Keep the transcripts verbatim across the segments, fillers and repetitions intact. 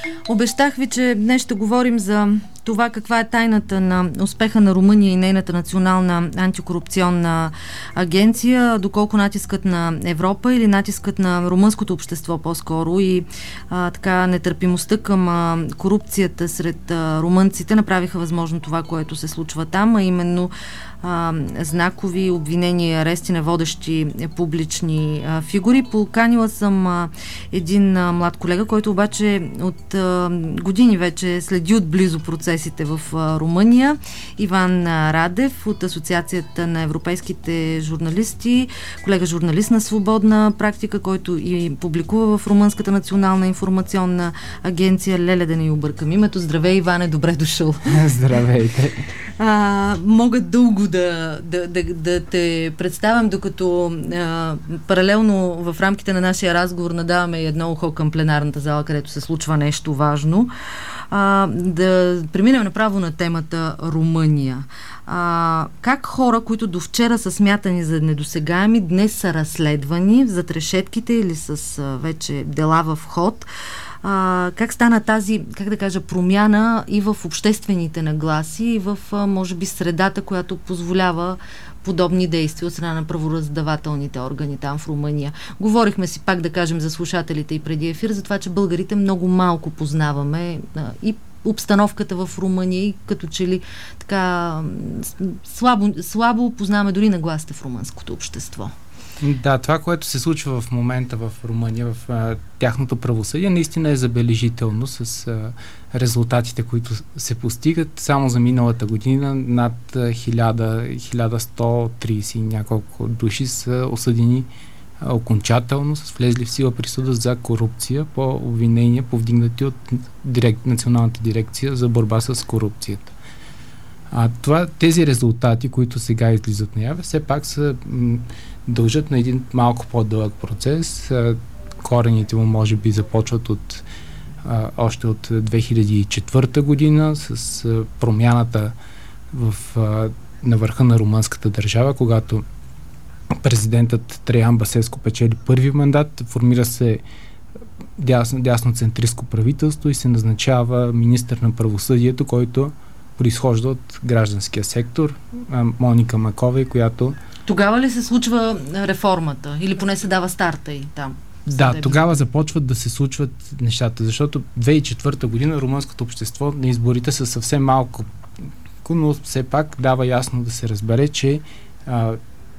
Обещах ви, че днес ще говорим за това каква е тайната на успеха на Румъния и нейната национална антикорупционна агенция, доколко натискът на Европа или натискът на румънското общество по-скоро и а, така нетърпимостта към а, корупцията сред а, румънците направиха възможно това, което се случва там, а именно а, знакови обвинения и арести на водещи публични а, фигури. Поканила съм а, един а, млад колега, който обаче от а, години вече следи отблизо процесите в а, Румъния. Иван а, Радев от Асоциацията на европейските журналисти, колега журналист на свободна практика, който и публикува в Румънската национална информационна агенция. Леле, да не объркам името. Здравей, Иване, добре дошъл. Здравейте. А, мога дълго да, да, да, да те представям, докато а, паралелно в рамките на нашия разговор надаваме едно ухо към пленарната зала, където се случва нещо важно. А, да преминем направо на темата Румъния. А, как хора, които до вчера са смятани за недосегаеми, днес са разследвани зад решетките или с а, вече дела в ход? А, как стана тази, как да кажа, промяна и в обществените нагласи, и в, а, може би, средата, която позволява подобни действия от страна на правораздавателните органи там в Румъния. Говорихме си, пак да кажем, за слушателите и преди ефир, за това, че българите много малко познаваме а, и обстановката в Румъния и като че ли така слабо, слабо познаваме дори нагласите в румънското общество. Да, това, което се случва в момента в Румъния, в а, тяхното правосъдие, наистина е забележително с а, резултатите, които се постигат. Само за миналата година над хиляда сто трийсет и няколко души са осъдени а, окончателно, с влезли в сила присъда за корупция по обвинения, повдигнати от директ, Националната дирекция за борба с корупцията. А това, тези резултати, които сега излизат наяве, все пак са м- дължат на един малко по-дълъг процес. Корените му може би започват от а, още от две хиляди и четвърта година с а, промяната в, а, на върха на румънската държава, когато президентът Траян Басеско печели първи мандат, формира се дясно, дясноцентристко правителство и се назначава министър на правосъдието, който произхожда от гражданския сектор, а, Моника Маковей, която Тогава ли се случва реформата? Или поне се дава старта и там? Да, тогава започват да се случват нещата, защото две хиляди и четвърта година румънското общество на изборите са съвсем малко, но все пак дава ясно да се разбере, че а,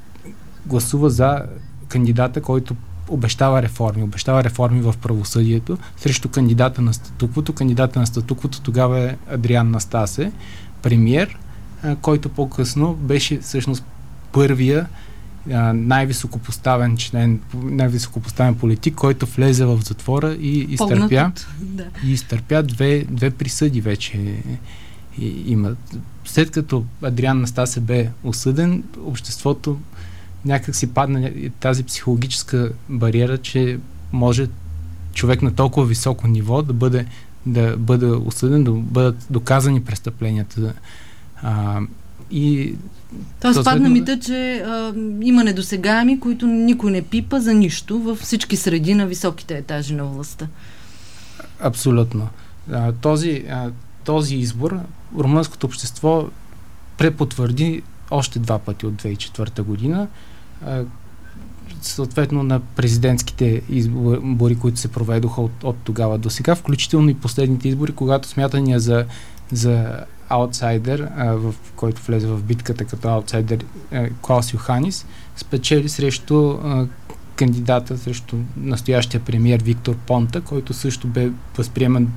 гласува за кандидата, който обещава реформи. Обещава реформи в правосъдието срещу кандидата на статуквото. Кандидата на статуквото тогава е Адриан Настасе, премиер, а, който по-късно беше всъщност първия а, най-високопоставен член, най-високопоставен политик, който влезе в затвора и изтърпя, да. и изтърпя две, две присъди вече и, има. След като Адриан Настасе бе осъден, обществото някак си падна тази психологическа бариера, че може човек на толкова високо ниво да бъде, да бъде осъден, да бъдат доказани престъпленията. А, и Тоест падна мита, че а, има недосегаеми, които никой не пипа за нищо във всички среди на високите етажи на властта. Абсолютно. А, този, а, този избор румънското общество препотвърди още два пъти от две хиляди и четвърта година. А, съответно на президентските избори, които се проведоха от, от тогава до сега, включително и последните избори, когато смятания за, за аутсайдер, а, в който влезе в битката като аутсайдер а, Клаус Йоханис, спечели срещу а, кандидата, срещу настоящия премиер Виктор Понта, който също бе възприеман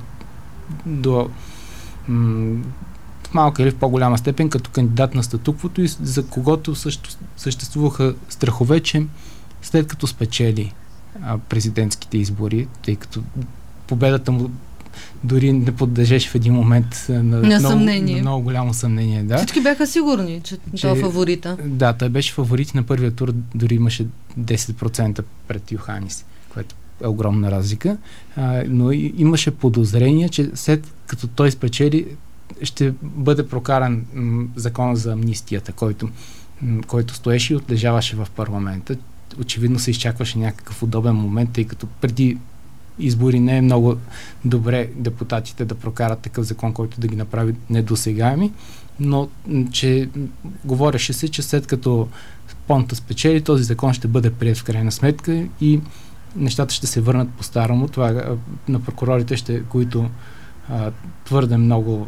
до м- в малка или в по-голяма степен като кандидат на статуквото и за когото също съществуваха страхове, че след като спечели а, президентските избори, тъй като победата му дори не подлежеше в един момент на, на, много, съмнение. на много голямо съмнение. Да. Всички бяха сигурни, че, че това е фаворита. Да, той беше фаворит на първия тур, дори имаше десет процента пред Йоханис, което е огромна разлика. А, но и, имаше подозрение, че след като той спечели, ще бъде прокаран м, закона за амнистията, който, м, който стоеше и отлежаваше в парламента. Очевидно се изчакваше някакъв удобен момент, тъй като преди избори не е много добре депутатите да прокарат такъв закон, който да ги направи недосегаеми, но че говореше се, че след като Понта спечели, този закон ще бъде приет в крайна сметка и нещата ще се върнат по-старому. Това а, на прокурорите, ще, които а, твърде много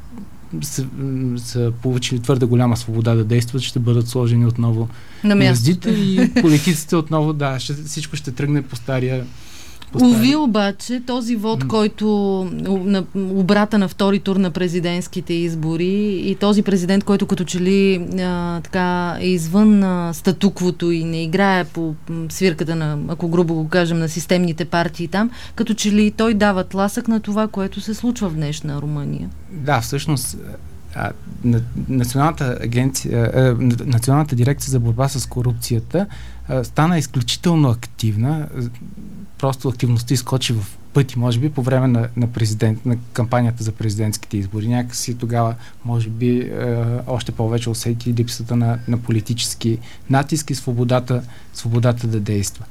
са, са получили твърде голяма свобода да действат, ще бъдат сложени отново на мястото и политиците отново, да, ще, всичко ще тръгне по стария. Уви обаче, този вод, mm. който на обрата на втори тур на президентските избори и този президент, който като че ли а, така е извън а, статуквото и не играе по свирката на, ако грубо го кажем, на системните партии там, като че ли той дава тласък на това, което се случва в днешна Румъния. Да, всъщност а, Националната агенция, а, Националната дирекция за борба с корупцията а, стана изключително активна. Просто активността изкочи в пъти, може би, по време на, на, президент, на кампанията за президентските избори. Някакси тогава, може би, е, още повече усети липсата на, на политически натиск и свободата, свободата да действа.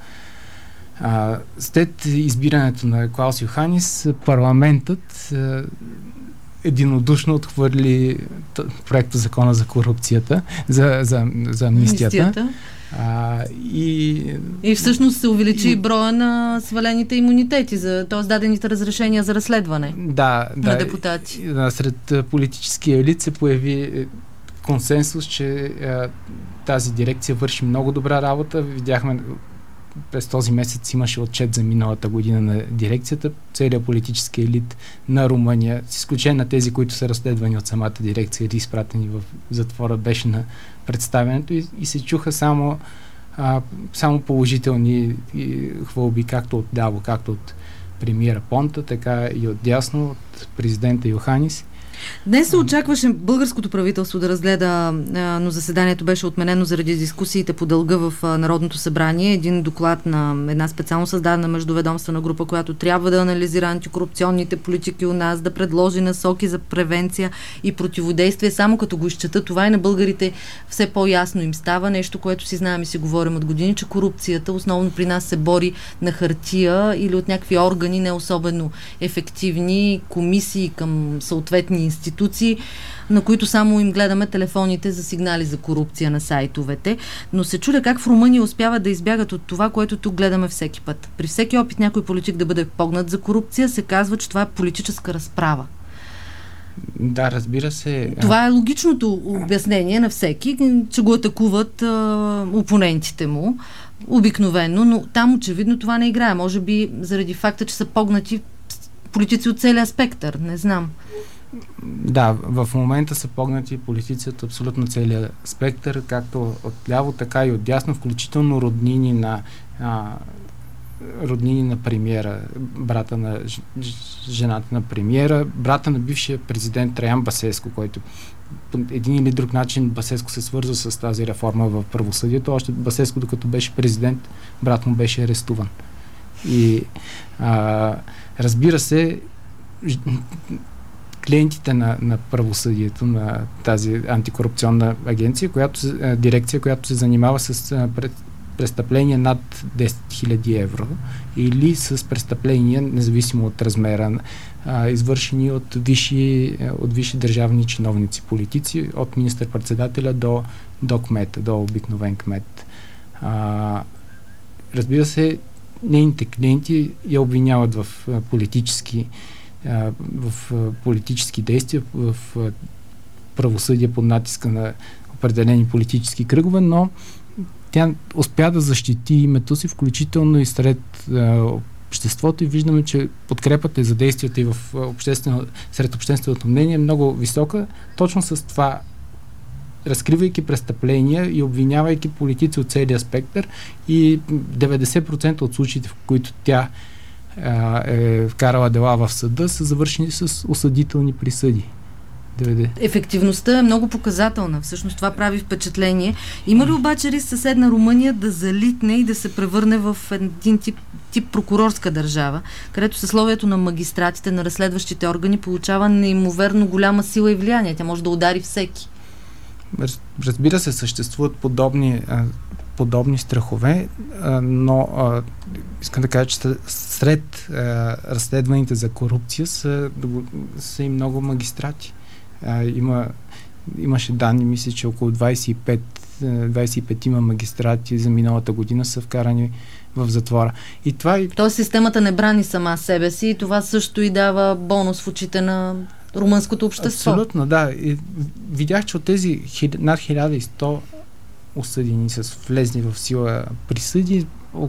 А, след избирането на Клаус Йоханис, парламентът е, единодушно отхвърли проекта закона за корупцията, за, за, за амнистията. амнистията. А, и, и всъщност се увеличи и, броя на свалените имунитети, т.е. дадените разрешения за разследване да, на да, депутати. Да, сред политическия елит се появи консенсус, че а, тази дирекция върши много добра работа. Видяхме, през този месец имаше отчет за миналата година на дирекцията. Целият политически елит на Румъния, с изключение на тези, които са разследвани от самата дирекция или изпратени в затвора, беше на представянето и, и се чуха само, а, само положителни и хвалби, както от ляво, както от премиера Понта, така и от дясно, от президента Йоханис. Днес се очакваше българското правителство да разгледа, но заседанието беше отменено заради дискусиите по дълга в Народното събрание. Един доклад на една специално създадена междуведомствена група, която трябва да анализира антикорупционните политики у нас, да предложи насоки за превенция и противодействие. Само като го изчета, това и на българите все по-ясно им става. Нещо, което си знаем и си говорим от години, че корупцията основно при нас се бори на хартия или от някакви органи, не особено ефективни комисии към съответни институции, на които само им гледаме телефоните за сигнали за корупция на сайтовете. Но се чудя как в Румъния успяват да избягат от това, което тук гледаме всеки път. При всеки опит някой политик да бъде погнат за корупция, се казва, че това е политическа разправа. Да, разбира се. Това е логичното обяснение на всеки, че го атакуват а, опонентите му обикновено, но там очевидно това не играе. Може би заради факта, че са погнати политици от целия спектър. Не знам. Да, в момента са погнати политици от абсолютно целия спектър, както от ляво, така и от дясно, включително роднини на а, роднини на премиера, брата на ж, жената на премиера, брата на бившия президент Траян Басеско, който по един или друг начин Басеско се свърза с тази реформа в правосъдието. Още Басеско, докато беше президент, брат му беше арестуван. И а, разбира се, клиентите на, на правосъдието, на тази антикорупционна агенция, която, дирекция, която се занимава с пред, престъпления над десет хиляди евро или с престъпления, независимо от размера, а, извършени от висши, от висши държавни чиновници, политици, от министър-председателя до, до кмета, до обикновен кмет. А, разбира се, нейните клиенти я обвиняват в политически в политически действия, в правосъдие под натиска на определени политически кръгове, но тя успя да защити името си, включително и сред обществото, и виждаме, че подкрепата за действията и в обществено, сред общественото мнение е много висока, точно с това, разкривайки престъпления и обвинявайки политици от целия спектър, и деветдесет процента от случаите, в които тя е вкарала дела в съда, са завършени с осъдителни присъди. Ефективността е много показателна. Всъщност това прави впечатление. Има ли обаче риск съседна Румъния да залитне и да се превърне в един тип, тип прокурорска държава, където съсловието на магистратите, на разследващите органи получава неимоверно голяма сила и влияние? Тя може да удари всеки. Разбира се, съществуват подобни подобни страхове, а, но а, искам да кажа, че сред а, разследваните за корупция са, са и много магистрати. А, има, имаше данни, мисля, че около двайсет и пет, двайсет и пет има магистрати за миналата година са вкарани в затвора. И това и... Тоест системата не брани сама себе си и това също и дава бонус в очите на румънското общество. Абсолютно, да. И видях, че от тези хил... над хиляда и сто осъдени с влезли в сила присъди,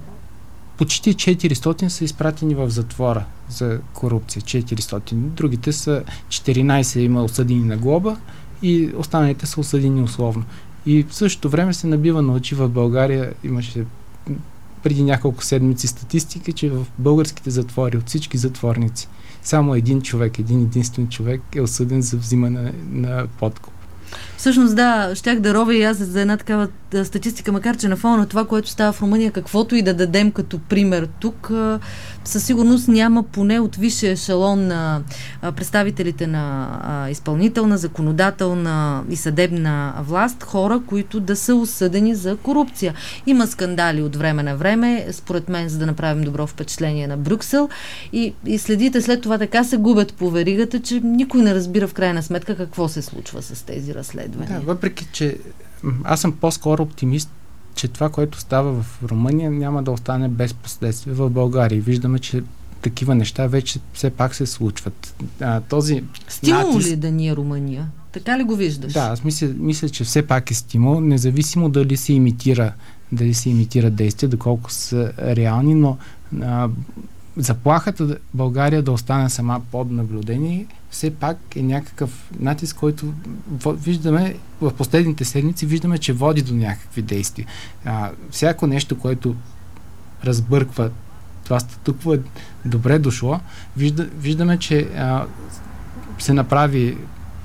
почти четиристотин са изпратени в затвора за корупция. четиристотин. Другите са четиринайсет има осъдени на глоба и останалите са осъдени условно. И в същото време се набива на очи в България, имаше преди няколко седмици статистика, че в българските затвори, от всички затворници, само един човек, един единствен човек е осъден за взимане на подкуп. Всъщност да, щях да ровя и аз за една такава статистика, макар че на фона на това, което става в Румъния, каквото и да дадем като пример тук, със сигурност няма поне от висшия ешелон на представителите на изпълнителна, законодателна и съдебна власт, хора, които да са осъдени за корупция. Има скандали от време на време, според мен, за да направим добро впечатление на Брюксел и, и следите след това така се губят по веригата, че никой не разбира в крайна сметка какво се случва с тези разследвания. Да, въпреки, че аз съм по-скоро оптимист, че това, което става в Румъния, няма да остане без последствия в България. Виждаме, че такива неща вече все пак се случват. А, този стимул натиск... ли да ни е Румъния? Така ли го виждаш? Да, аз мисля, мисля, че все пак е стимул, независимо дали се имитира, дали се имитира действия, доколко са реални, но а, заплахата България да остане сама под наблюдение все пак е някакъв натиск, който виждаме в последните седмици, виждаме, че води до някакви действия. А, всяко нещо, което разбърква това статукво е добре дошло. Вижда, виждаме, че а, се направи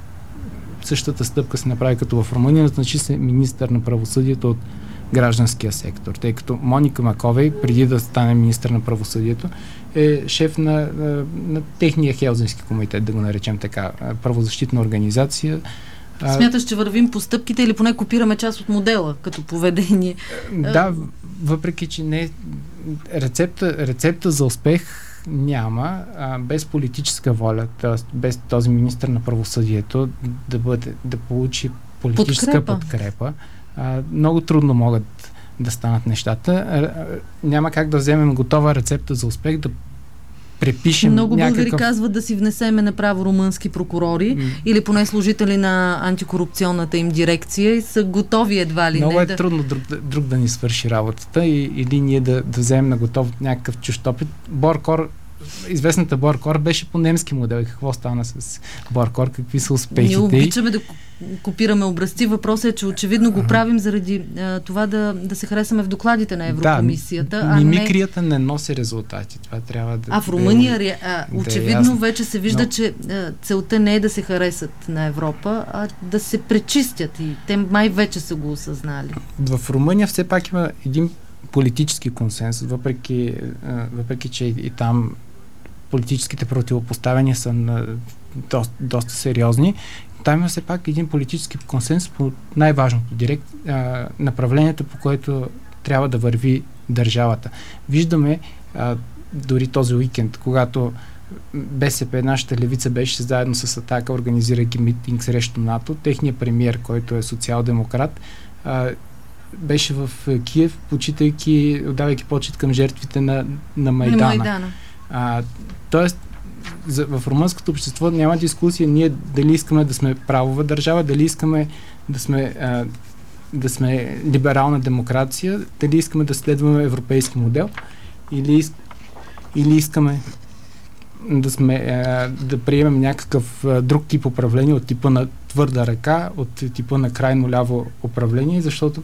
същата стъпка се направи като в Румъния, назначи се министър на правосъдието от гражданския сектор, тъй като Моника Маковей, преди да стане министър на правосъдието, е шеф на, на, на техния Хелзински комитет, да го наречем така, правозащитна организация. Смяташ, че вървим по стъпките или поне копираме част от модела като поведение? Да, въпреки, че не рецепта, рецепта за успех няма, а, без политическа воля, т.е. без този министър на правосъдието да, бъде, да получи политическа подкрепа, подкрепа а, много трудно могат да станат нещата. А, няма как да вземем готова рецепта за успех, да препишем много някакъв... българи казват да си внесеме направо румънски прокурори mm. или поне служители на антикорупционната им дирекция и са готови едва ли много не. Много е да... трудно друг, друг да ни свърши работата и, или ние да, да вземем на готов някакъв чужд опит. Боркор, известната Боркор беше по немски модел. И какво стана с Боркор? Какви са успехите? Ние обичаме да копираме образци. Въпросът е, че очевидно го правим заради а, това да, да се харесаме в докладите на Еврокомисията. Да, мимикрията не... не носи резултати. Това трябва да... А в Румъния да, а, очевидно да вече се вижда, но... че а, целта не е да се харесат на Европа, а да се пречистят и те май вече са го осъзнали. В Румъния все пак има един политически консенсус, въпреки, въпреки че и там политическите противопоставяния са на, доста, доста сериозни. Там има все пак един политически консенсус по най-важното директ, а, направлението, по което трябва да върви държавата. Виждаме а, дори този уикенд, когато БСП, нашата левица, беше заедно с Атака, организирайки митинг срещу НАТО, техният премиер, който е социал-демократ, а, беше в Киев, почитайки, отдавайки почит към жертвите на, на Майдана. На Майдана. А, тоест, за, в румънското общество няма дискусия ние дали искаме да сме правова държава, дали искаме да сме, а, да сме либерална демокрация, дали искаме да следваме европейски модел или, или искаме да, сме, а, да приемем някакъв а, друг тип управление от типа на твърда ръка, от типа на крайно ляво управление, защото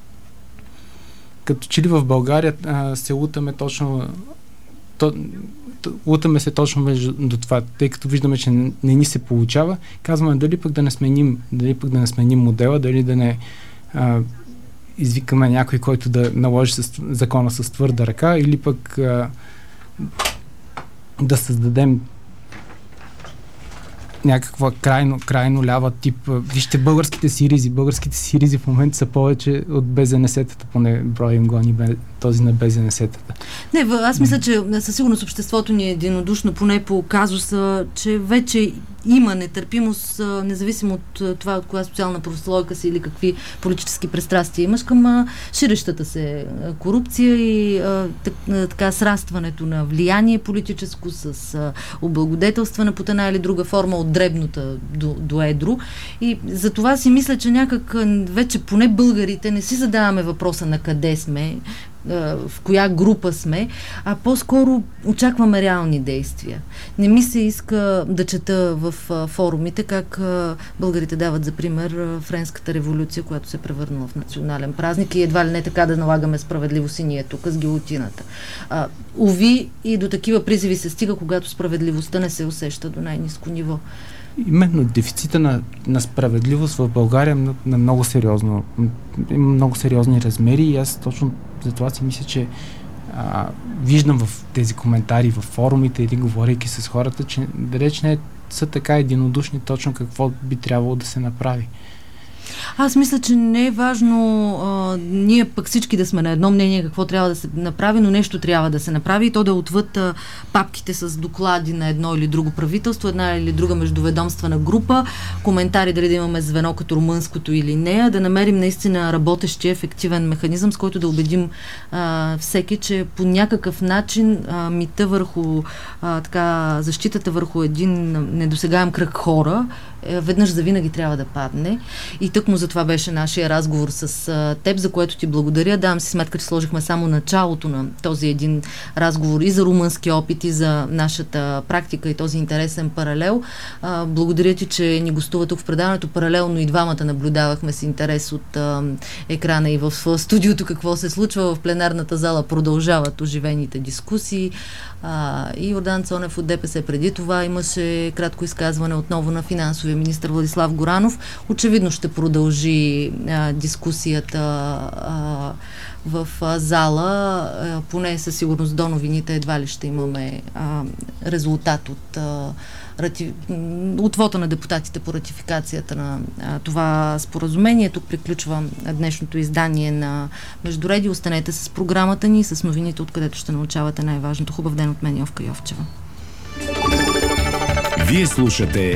като че ли в България а, се лутаме точно то, то, лутаме се точно между до това, тъй като виждаме, че не, не ни се получава, казваме дали пък да не сменим, дали пък да не сменим модела, дали да не а, извикаме някой, който да наложи с, закона с твърда ръка, или пък а, да създадем някаква крайно, крайно лява тип. Вижте българските сиризи. Българските сиризи в момента са повече от БЗНС-тата, поне броя им гони този на БЗНС-тата. Не, аз мисля, че със сигурност обществото ни е единодушно, поне по казуса, че вече има нетърпимост, независимо от това, от коя социална прослойка си или какви политически пристрастия имаш, към ширещата се корупция и а, така срастването на влияние политическо с а, облагодетелстване под една или друга форма от дребната до, до едро. И за това си мисля, че някак вече поне българите не си задаваме въпроса на къде сме, в коя група сме, а по-скоро очакваме реални действия. Не ми се иска да чета в форумите как българите дават за пример Френската революция, която се превърнала в национален празник и едва ли не така да налагаме справедливост и ние тук с гилотината. А, уви, и до такива призиви се стига, когато справедливостта не се усеща до най-ниско ниво. Именно дефицита на, на справедливост в България на, на много сериозно, има много сериозни размери и аз точно за това си мисля, че а, виждам в тези коментари, в форумите или говорейки с хората, че далеч не са така единодушни точно какво би трябвало да се направи. Аз мисля, че не е важно а, ние пък всички да сме на едно мнение какво трябва да се направи, но нещо трябва да се направи и то да отвъд а, папките с доклади на едно или друго правителство, една или друга междуведомствена група, коментари дали да имаме звено като румънското или не, а да намерим наистина работещи ефективен механизъм, с който да убедим а, всеки, че по някакъв начин а, мита върху а, така, защитата върху един недосегаем кръг хора веднъж завинаги трябва да падне. И тъкмо за това беше нашия разговор с а, теб, за което ти благодаря. Давам си сметка, че сложихме само началото на този един разговор и за румънски опит, и за нашата практика и този интересен паралел. А, благодаря ти, че ни гостува тук в предаването. Паралелно и двамата наблюдавахме с интерес от а, екрана и в студиото какво се случва. В пленарната зала продължават оживените дискусии. А, и Йордан Цонев от ДПС преди това имаше кратко изказване отново на финансовия министър Владислав Горанов. Очевидно ще продължи а, дискусията а, в а, зала, а, поне със сигурност до новините едва ли ще имаме а, резултат от а, рати... от вота на депутатите по ратификацията на а, това споразумение. Тук приключва днешното издание на Междуреди. Останете с програмата ни, с новините, откъдето ще научавате най-важното. Хубав ден от мен, Йовка Йовчева. Вие слушате